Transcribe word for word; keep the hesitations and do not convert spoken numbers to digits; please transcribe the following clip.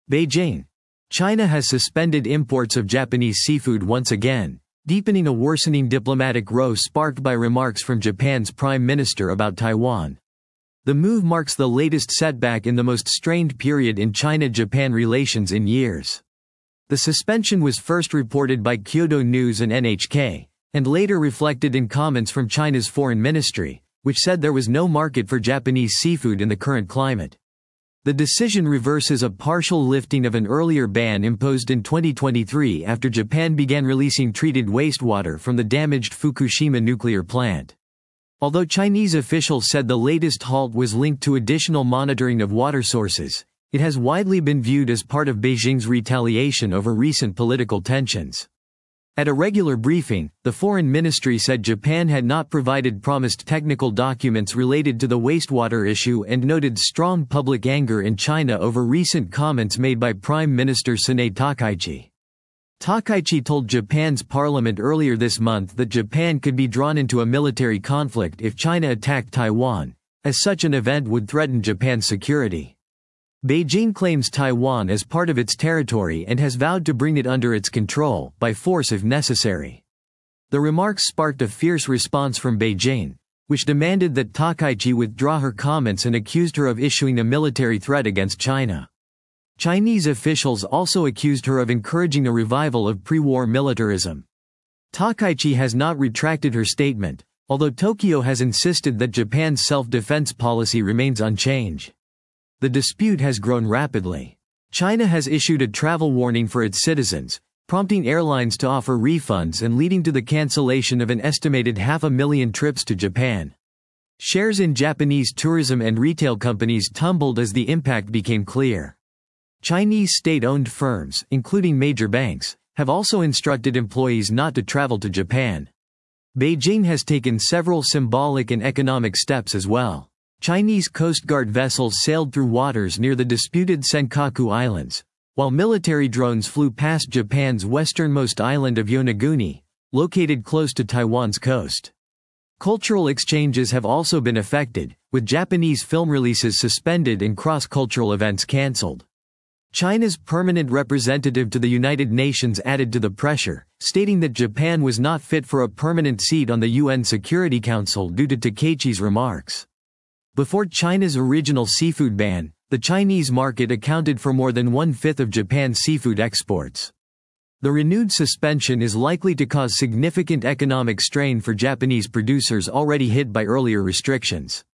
Beijing. China has suspended imports of Japanese seafood once again, deepening a worsening diplomatic row sparked by remarks from Japan's Prime Minister about Taiwan. The move marks the latest setback in the most strained period in China-Japan relations in years. The suspension was first reported by Kyodo News and N H K, and later reflected in comments from China's foreign ministry, which said there was no market for Japanese seafood in the current climate. The decision reverses a partial lifting of an earlier ban imposed in twenty twenty-three after Japan began releasing treated wastewater from the damaged Fukushima nuclear plant. Although Chinese officials said the latest halt was linked to additional monitoring of water sources, it has widely been viewed as part of Beijing's retaliation over recent political tensions. At a regular briefing, the foreign ministry said Japan had not provided promised technical documents related to the wastewater issue and noted strong public anger in China over recent comments made by Prime Minister Sanae Takaichi. Takaichi told Japan's parliament earlier this month that Japan could be drawn into a military conflict if China attacked Taiwan, as such an event would threaten Japan's security. Beijing claims Taiwan as part of its territory and has vowed to bring it under its control, by force if necessary. The remarks sparked a fierce response from Beijing, which demanded that Takaichi withdraw her comments and accused her of issuing a military threat against China. Chinese officials also accused her of encouraging a revival of pre-war militarism. Takaichi has not retracted her statement, although Tokyo has insisted that Japan's self-defense policy remains unchanged. The dispute has grown rapidly. China has issued a travel warning for its citizens, prompting airlines to offer refunds and leading to the cancellation of an estimated half a million trips to Japan. Shares in Japanese tourism and retail companies tumbled as the impact became clear. Chinese state-owned firms, including major banks, have also instructed employees not to travel to Japan. Beijing has taken several symbolic and economic steps as well. Chinese Coast Guard vessels sailed through waters near the disputed Senkaku Islands, while military drones flew past Japan's westernmost island of Yonaguni, located close to Taiwan's coast. Cultural exchanges have also been affected, with Japanese film releases suspended and cross-cultural events cancelled. China's permanent representative to the United Nations added to the pressure, stating that Japan was not fit for a permanent seat on the U N Security Council due to Takaichi's remarks. Before China's original seafood ban, the Chinese market accounted for more than one-fifth of Japan's seafood exports. The renewed suspension is likely to cause significant economic strain for Japanese producers already hit by earlier restrictions.